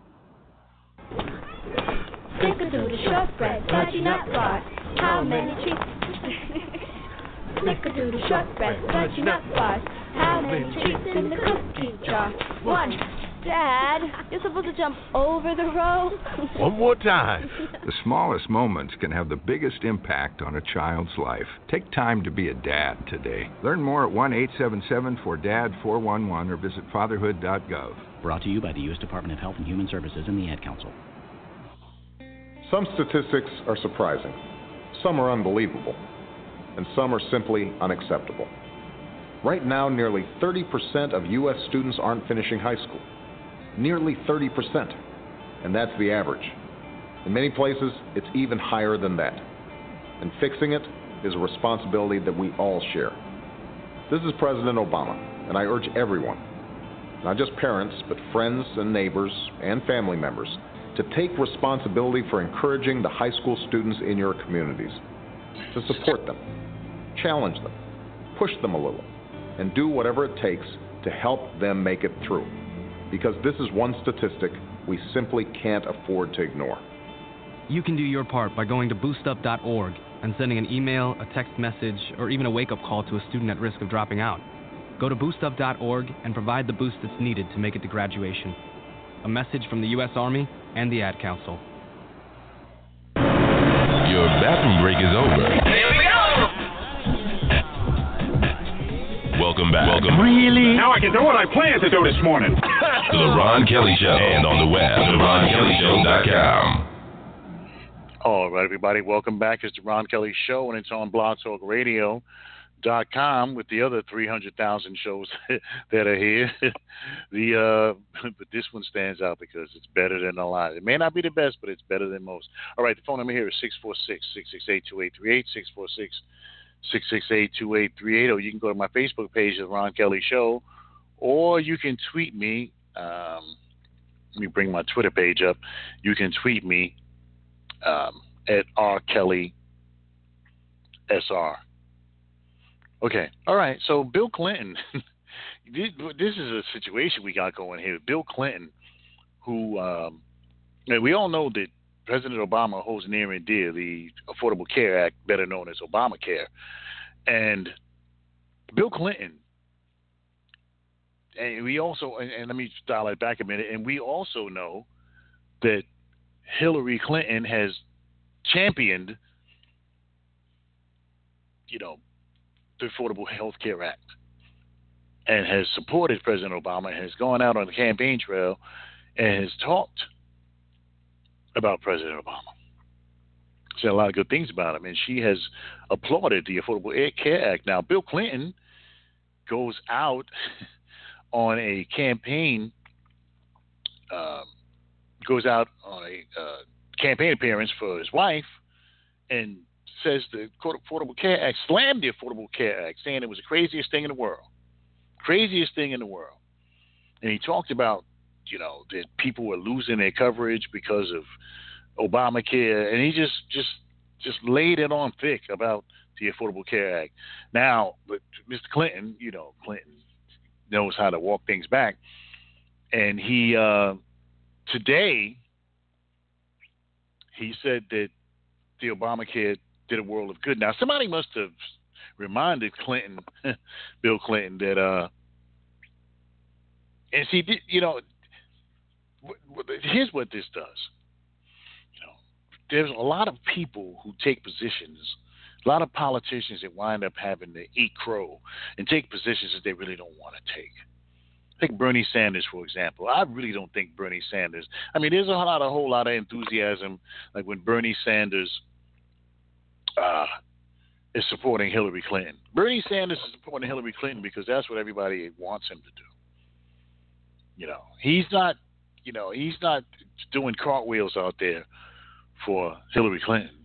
Snickerdoodle shortbread, fudgy nut bars. How many treats? Snickerdoodle shortbread, fudgy nut bars. How many treats in the cookie jar? One. Dad, you're supposed to jump over the rope. One more time. The smallest moments can have the biggest impact on a child's life. Take time to be a dad today. Learn more at one eight seven seven four D A D four one one or visit fatherhood dot gov. Brought to you by the U S Department of Health and Human Services and the Ad Council. Some statistics are surprising, some are unbelievable, and some are simply unacceptable. Right now, nearly thirty percent of U S students aren't finishing high school. Nearly thirty percent, and that's the average. In many places, it's even higher than that. And fixing it is a responsibility that we all share. This is President Obama, and I urge everyone, not just parents, but friends and neighbors and family members, to take responsibility for encouraging the high school students in your communities, to support them, challenge them, push them a little, and do whatever it takes to help them make it through. Because this is one statistic we simply can't afford to ignore. You can do your part by going to boost up dot org and sending an email, a text message, or even a wake-up call to a student at risk of dropping out. Go to boost up dot org and provide the boost that's needed to make it to graduation. A message from the U S Army and the Ad Council. Your bathroom break is over. Here we go! Welcome back. Welcome. Really? Now I can do what I planned to do this morning. To the Ron Kelly Show and on the web, the ron kelly show dot com. All right, everybody, welcome back. It's the Ron Kelly Show, and it's on blog talk radio dot com with the other three hundred thousand shows that are here. the uh, But this one stands out because it's better than a lot. It may not be the best, but it's better than most. All right, the phone number here is six four six, six six eight, two eight three eight, six four six, six six eight, two eight three eight, or you can go to my Facebook page, The Ron Kelly Show, or you can tweet me. Um, let me bring my Twitter page up. You can tweet me um, at R Kelly S R. Okay. All right. So Bill Clinton, this is a situation we got going here. Bill Clinton, who um, we all know that President Obama holds near and dear the Affordable Care Act, better known as Obamacare. And Bill Clinton, and we also, and, and let me dial it back a minute, and we also know that Hillary Clinton has championed, you know, the Affordable Health Care Act and has supported President Obama, has gone out on the campaign trail and has talked about President Obama. Said a lot of good things about him, and she has applauded the Affordable Care Act. Now, Bill Clinton goes out on a campaign, uh, goes out on a uh, campaign appearance for his wife and says the Affordable Care Act, slammed the Affordable Care Act, saying it was the craziest thing in the world. Craziest thing in the world. And he talked about, you know, that people were losing their coverage because of Obamacare, and he just just just laid it on thick about the Affordable Care Act. Now, but Mister Clinton, you know, Clinton knows how to walk things back, and he uh, today he said that the Obamacare did a world of good. Now, somebody must have reminded Clinton, Bill Clinton, that, uh, and see, you know, here's what this does. You know, there's a lot of people who take positions, a lot of politicians that wind up having to eat crow and take positions that they really don't want to take. Take Bernie Sanders, for example. I really don't think Bernie Sanders, I mean, there's a, lot, a whole lot of enthusiasm, like when Bernie Sanders uh, is supporting Hillary Clinton. Bernie Sanders is supporting Hillary Clinton because that's what everybody wants him to do. You know, he's not, you know, he's not doing cartwheels out there for Hillary Clinton.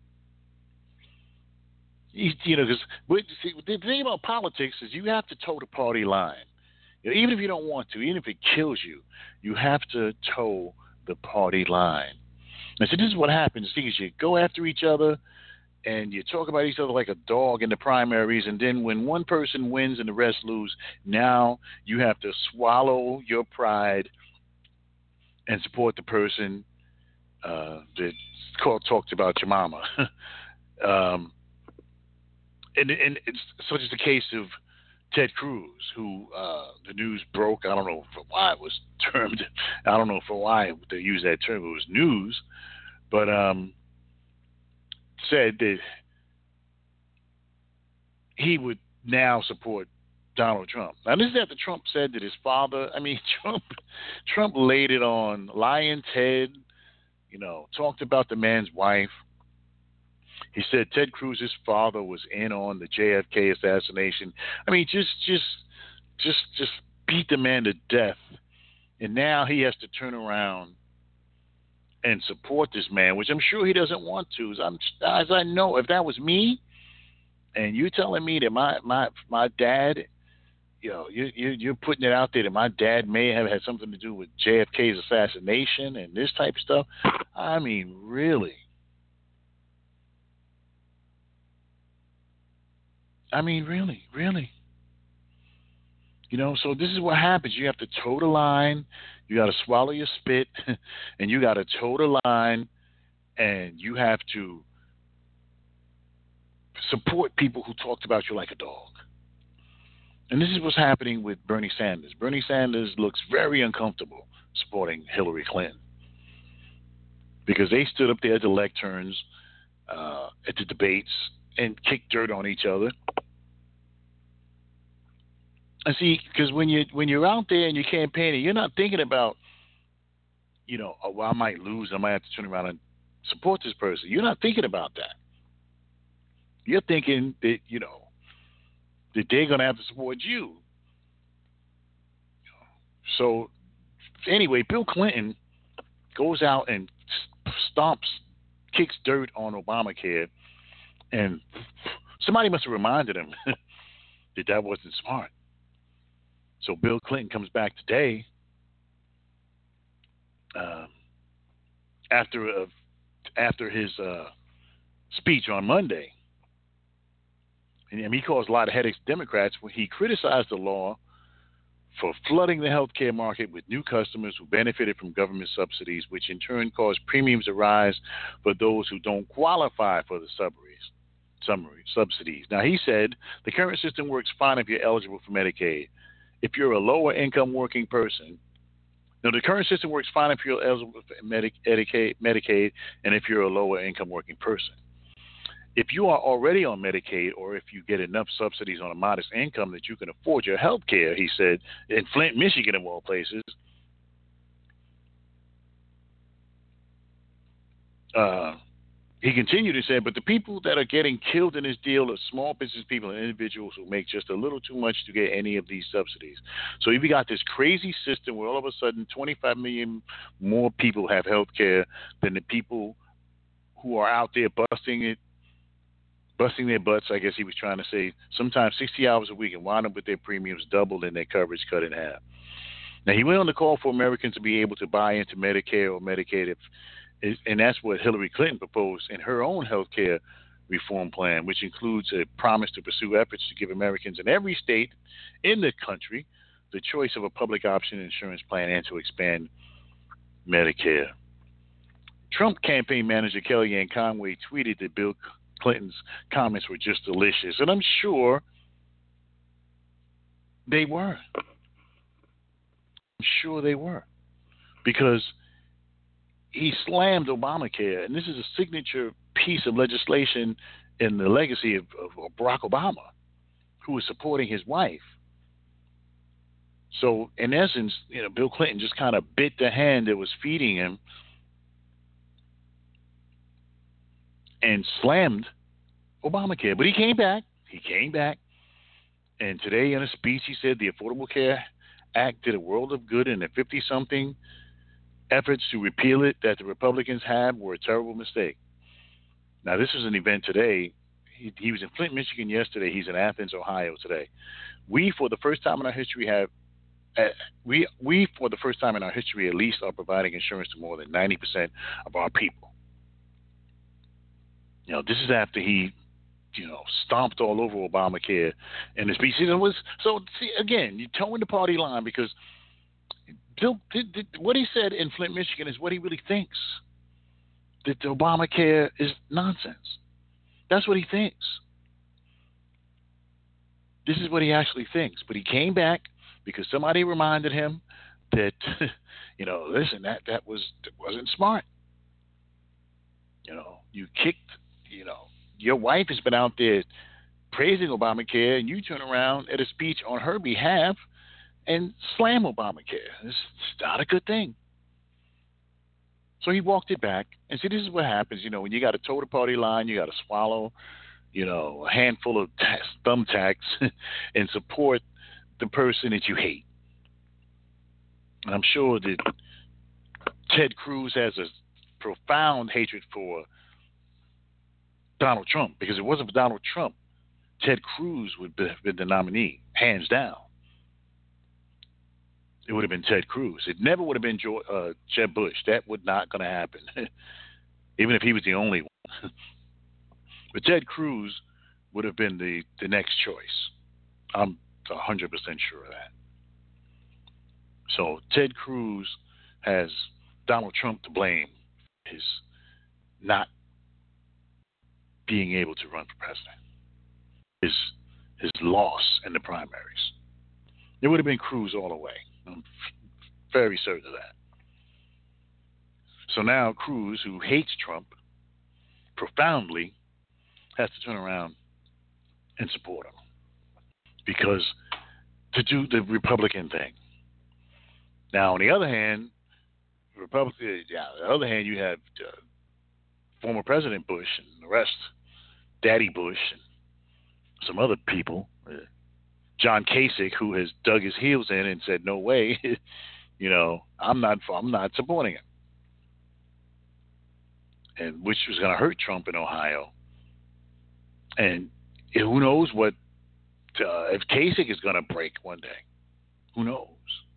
He, you know, because the thing about politics is you have to toe the party line. You know, even if you don't want to, even if it kills you, you have to toe the party line. And so this is what happens. See, you go after each other and you talk about each other like a dog in the primaries, and then when one person wins and the rest lose, now you have to swallow your pride and support the person uh, that talked about your mama. um, and, and it's such as the case of Ted Cruz, who uh, the news broke. I don't know for why it was termed. I don't know for why they used that term. It was news, but um, said that he would now support Donald Trump. Now, this is after Trump said that his father. I mean, Trump. Trump laid it on Lying Ted. You know, talked about the man's wife. He said Ted Cruz's father was in on the J F K assassination. I mean, just, just, just, just beat the man to death. And now he has to turn around and support this man, which I'm sure he doesn't want to. As, I'm, as I know, if that was me, and you're telling me that my my my dad, you know, you, you you're putting it out there that my dad may have had something to do with J F K's assassination and this type of stuff. I mean, really. I mean, really, really. You know, so this is what happens. You have to toe the line. You got to swallow your spit, and you got to toe the line, and you have to support people who talked about you like a dog. And this is what's happening with Bernie Sanders. Bernie Sanders looks very uncomfortable supporting Hillary Clinton because they stood up there at the lecterns, uh, at the debates, and kicked dirt on each other. And see, because when you when you're out there and you're campaigning, you're not thinking about, you know, oh, well, I might lose, I might have to turn around and support this person. You're not thinking about that. You're thinking that, you know, that they're going to have to support you. So, anyway, Bill Clinton goes out and stomps, kicks dirt on Obamacare, and somebody must have reminded him that that wasn't smart. So Bill Clinton comes back today uh, after uh, after his uh, speech on Monday. And I mean, he caused a lot of headaches to Democrats when he criticized the law for flooding the healthcare market with new customers who benefited from government subsidies, which in turn caused premiums to rise for those who don't qualify for the subsidies. Summary, subsidies. Now, he said the current system works fine if you're eligible for Medicaid. If you're a lower income working person, now the current system works fine if you're eligible for Medicaid, Medicaid, and if you're a lower income working person. If you are already on Medicaid, or if you get enough subsidies on a modest income that you can afford your health care, he said, in Flint, Michigan, of all places, uh, he continued to say, but the people that are getting killed in this deal are small business people and individuals who make just a little too much to get any of these subsidies. So you've got this crazy system where all of a sudden twenty-five million more people have health care than the people who are out there busting it, busting their butts, I guess he was trying to say, sometimes sixty hours a week and wind up with their premiums doubled and their coverage cut in half. Now, he went on to call for Americans to be able to buy into Medicare or Medicaid if and that's what Hillary Clinton proposed in her own health care reform plan, which includes a promise to pursue efforts to give Americans in every state in the country the choice of a public option insurance plan and to expand Medicare. Trump campaign manager Kellyanne Conway tweeted that Bill Clinton's comments were just delicious, and I'm sure they were. I'm sure they were, because he slammed Obamacare, and this is a signature piece of legislation in the legacy of, of Barack Obama, who was supporting his wife. So, in essence, you know, Bill Clinton just kind of bit the hand that was feeding him and slammed Obamacare. But he came back. He came back. And today in a speech, he said the Affordable Care Act did a world of good, and the fifty-something efforts to repeal it that the Republicans had were a terrible mistake. Now, this is an event today. He, he was in Flint, Michigan yesterday. He's in Athens, Ohio today. We, for the first time in our history, have uh, we we for the first time in our history, at least, are providing insurance to more than ninety percent of our people. You know, this is after he, you know, stomped all over Obamacare in the speech. It was so. See, again, you're towing the party line, because Bill, did, did, what he said in Flint, Michigan, is what he really thinks. That the Obamacare is nonsense. That's what he thinks. This is what he actually thinks. But he came back because somebody reminded him that, you know, listen, that that was that wasn't smart. You know, you kicked. You know, your wife has been out there praising Obamacare, and you turn around at a speech on her behalf and slam Obamacare. It's, it's not a good thing. So he walked it back. And see, this is what happens, you know, when you got to toe the party line, you got to swallow, you know, a handful of t- thumbtacks and support the person that you hate. And I'm sure that Ted Cruz has a profound hatred for Donald Trump, because if it wasn't for Donald Trump, Ted Cruz would have been the nominee, hands down. It would have been Ted Cruz. It never would have been George, uh, Jeb Bush. That would not going to happen, even if he was the only one. But Ted Cruz would have been the, the next choice. I'm one hundred percent sure of that. So Ted Cruz has Donald Trump to blame for his not being able to run for president, his his loss in the primaries. It would have been Cruz all the way. I'm very certain of that. So now Cruz, who hates Trump profoundly, has to turn around and support him, because to do the Republican thing. Now, on the other hand, Republican. Yeah, on the other hand, you have uh, former President Bush and the rest, Daddy Bush and some other people. Uh, John Kasich, who has dug his heels in and said, "No way, you know, I'm not, I'm not supporting him," and which was going to hurt Trump in Ohio. And who knows what uh, if Kasich is going to break one day? Who knows?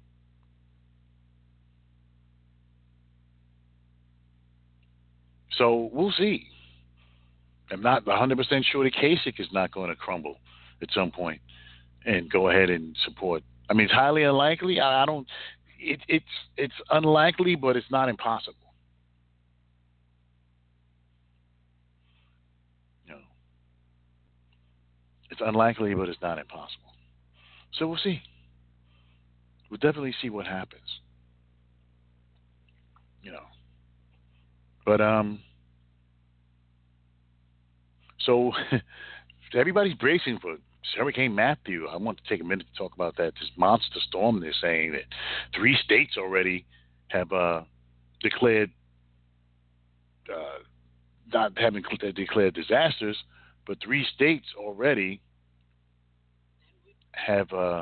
So we'll see. I'm not one hundred percent sure that Kasich is not going to crumble at some point and go ahead and support. I mean, it's highly unlikely. I, I don't. It, it's it's unlikely, but it's not impossible. You know, it's unlikely, but it's not impossible. So we'll see. We'll definitely see what happens. You know, but um. So everybody's bracing for Hurricane Matthew. I want to take a minute to talk about that. This monster storm, they're saying that three states already have uh, declared, uh, not having declared disasters, but three states already have uh,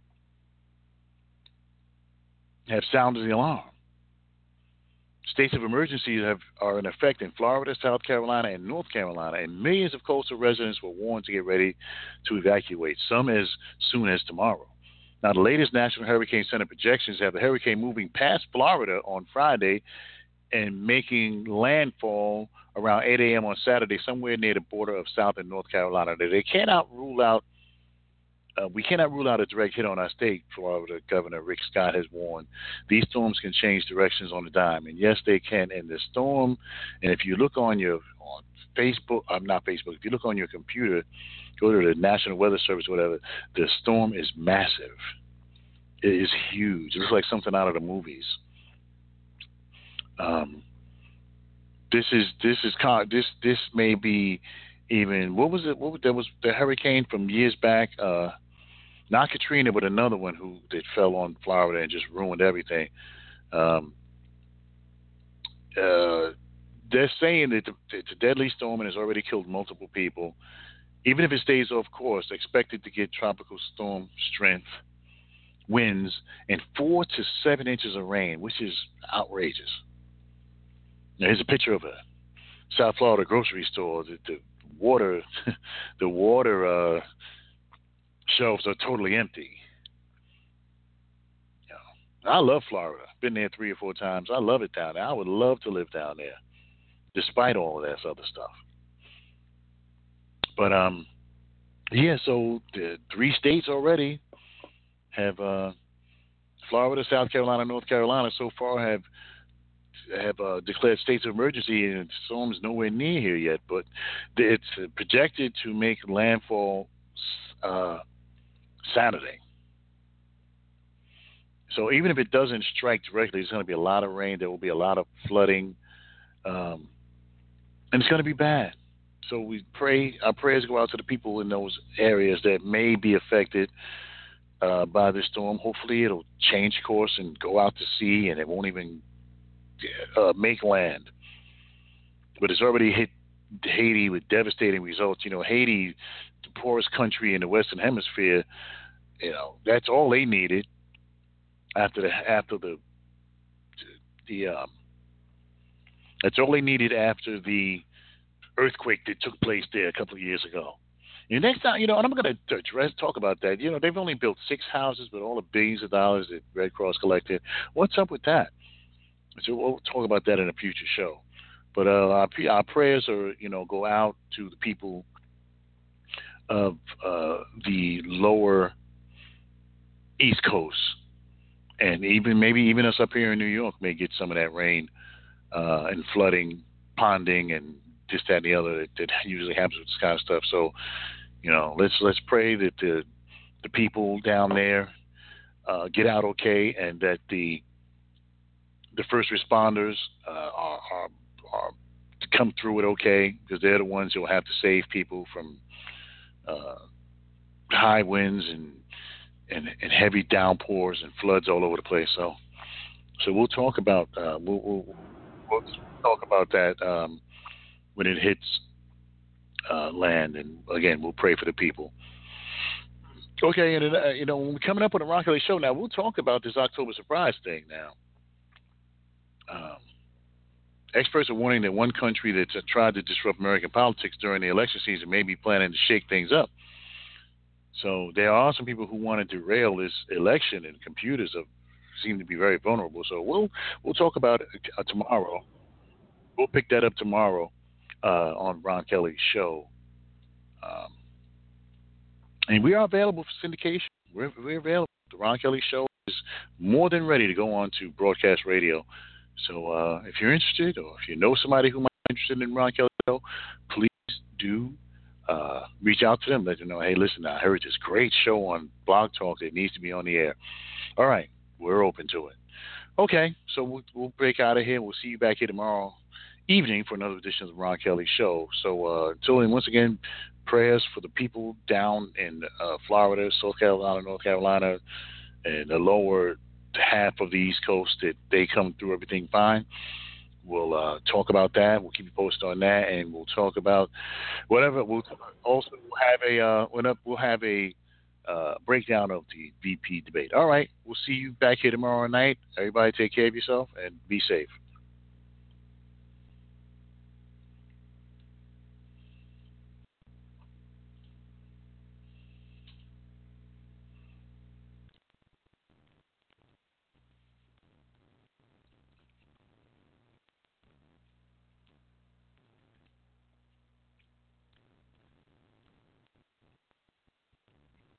have sounded the alarm. States of emergency have, are in effect in Florida, South Carolina, and North Carolina, and millions of coastal residents were warned to get ready to evacuate, some as soon as tomorrow. Now, the latest National Hurricane Center projections have the hurricane moving past Florida on Friday and making landfall around eight a.m. on Saturday, somewhere near the border of South and North Carolina. They cannot rule out Uh, we cannot rule out a direct hit on our state. Florida Governor Rick Scott has warned these storms can change directions on a dime, and yes, they can. And the storm, and if you look on your on Facebook, I'm not Facebook. If you look on your computer, go to the National Weather Service, whatever. The storm is massive. It is huge. It looks like something out of the movies. Um, this is this is this this may be even what was it? What was, there was the hurricane from years back. Uh, Not Katrina, but another one who that fell on Florida and just ruined everything. Um, uh, they're saying that it's a deadly storm and has already killed multiple people. Even if it stays off course, expected to get tropical storm strength, winds, and four to seven inches of rain, which is outrageous. Now, here's a picture of a South Florida grocery store. The, the water, the water. Uh, Shelves are totally empty. You know, I love Florida. Been there three or four times. I love it down there. I would love to live down there, despite all of that other stuff. But um, yeah. So the three states already have uh, Florida, South Carolina, North Carolina. So far have have uh, declared states of emergency, and the storm's nowhere near here yet. But it's projected to make landfall Uh, Saturday. So even if it doesn't strike directly, there's going to be a lot of rain. There will be a lot of flooding, um, and it's going to be bad. So we pray. Our prayers go out to the people in those areas that may be affected uh, by this storm. Hopefully, it'll change course and go out to sea, and it won't even uh, make land. But it's already hit Haiti with devastating results. You know, Haiti, the poorest country in the Western Hemisphere, you know, that's all they needed after the after the the um, that's all they needed after the earthquake that took place there a couple of years ago. And next time, you know, and I'm going to address talk about that. You know, they've only built six houses with all the billions of dollars that Red Cross collected. What's up with that? So we'll talk about that in a future show. But uh, our, our prayers are, you know, go out to the people of uh, the lower East Coast, and even maybe even us up here in New York may get some of that rain uh, and flooding, ponding, and this, that, and the other that, that usually happens with this kind of stuff. So, you know, let's let's pray that the the people down there uh, get out okay, and that the the first responders uh, are, are are to come through it okay, because they're the ones who will have to save people from uh, high winds and, and and heavy downpours and floods all over the place. So, so we'll talk about uh, we'll, we'll we'll talk about that um, when it hits uh, land, and again we'll pray for the people. Okay, and uh, you know, when we're coming up on the Ron Kelly Show now, we'll talk about this October surprise thing now. Um, experts are warning that one country that's uh, tried to disrupt American politics during the election season may be planning to shake things up. So there are some people who want to derail this election, and computers are, seem to be very vulnerable. So we'll we'll talk about it uh, tomorrow. We'll pick that up tomorrow uh, on Ron Kelly's show. Um, and we are available for syndication. We're, we're available. The Ron Kelly Show is more than ready to go on to broadcast radio. So uh, if you're interested, or if you know somebody who might be interested in Ron Kelly Show, please do uh, reach out to them. Let them know, hey, listen, I heard this great show on Blog Talk that needs to be on the air. All right, we're open to it. Okay, so we'll, we'll break out of here. We'll see you back here tomorrow evening for another edition of the Ron Kelly Show. So uh, until then, once again, prayers for the people down in uh, Florida, South Carolina, North Carolina, and the lower half of the East Coast, that they come through everything fine. We'll uh, talk about that. We'll keep you posted on that, and we'll talk about whatever. We'll also have a uh, we'll have a uh, breakdown of the V P debate. All right, we'll see you back here tomorrow night. Everybody, take care of yourself and be safe.